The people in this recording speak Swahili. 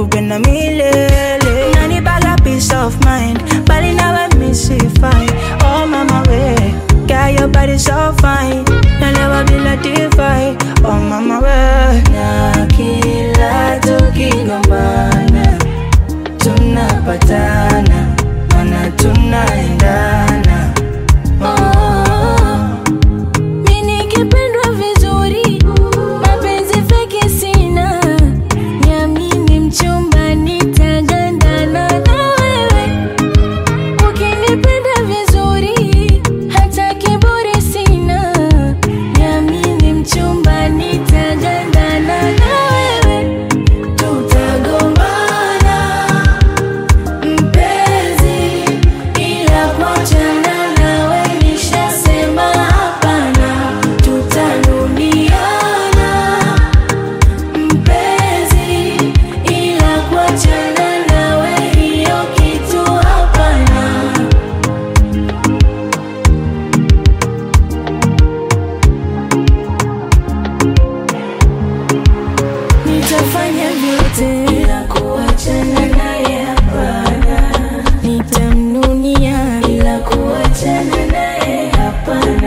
nikupenda milele. Unanipaga peace of mind, bali nawe misifai. Oh mama we, girl your body so fine, nalewa bila divai. Oh mama we, na kila tukigombana tunapatana, mana tunaendana. Mimi nikipendwa vizuri, mapenzi feki sina. Niamini mchumba, nitagandana na wewe. Ukinipenda vizuri, hata kiburi sina. Niamini mchumba, nitagandana na wewe. Tutagombana mpenzi, ila kuachana nawe nishasema hapana. Tutarudiana mpenzi, ila kuachana nawe hiyo kitu hapana. Nitafanya vyote ila kuachana naye hapana. Nitamnunia ila kuachana naye hapana.